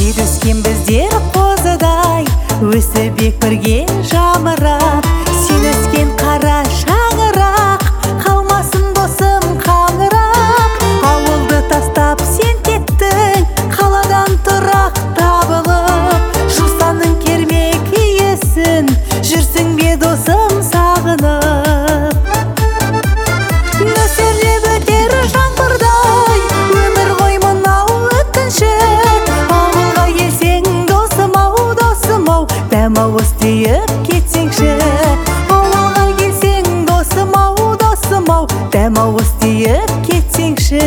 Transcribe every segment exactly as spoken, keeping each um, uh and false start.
Жер өскен біздер қозыдай, өсіп бек бірге жамырап. Сен өскен қара шаңырақ, қалмасын досым қаңырап. Ауылды тастап сен кеттің, қаладан тұрақ табылып. Жусанның кермек иесін, жүрсің бе досым сағынып. Нөсерлеп өтер жаңбырдай, өмір ғой мынау өткінші. Ауылға келсең досым-ау, досым-ау, дәм-ауыз тиіп кетсеңші. Ауылға келсең досым-ау, досым-ау, дәм-ауыз тиіп кетсеңші.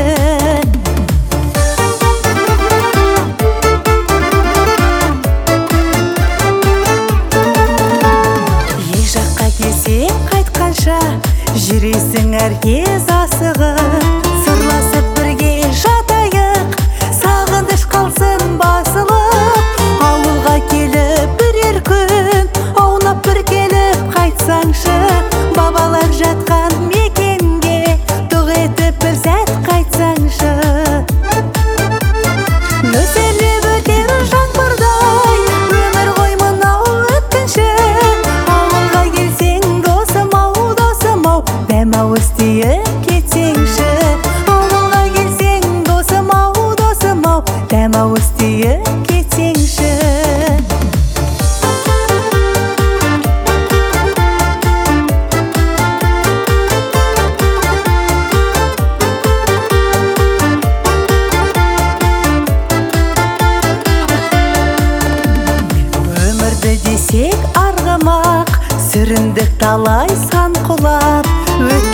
Ел жаққа келсең қайтқанша, жүресің әркез асығып. Сырласып бірге жатайық, сағыныш қалсын басылып. Ауылға келіп бірер күн, аунап бір келіп қайтсаңшы. Бабалар жатқан мекенге, дұқ етіп бір сәт қайтсаңшы. Нөсерлеп өтер жаңбырдай, өмір ғой мынау өткінші. Ауылға келсең досым-ау, досым-ау, дәм-ауыз тиіп кетсеңші. Ауылға келсең досым-ау, досым-ау, дәм-ауыз тиіп кетсеңші. Өмірді десек арғымақ, сүріндік талай сан құлап.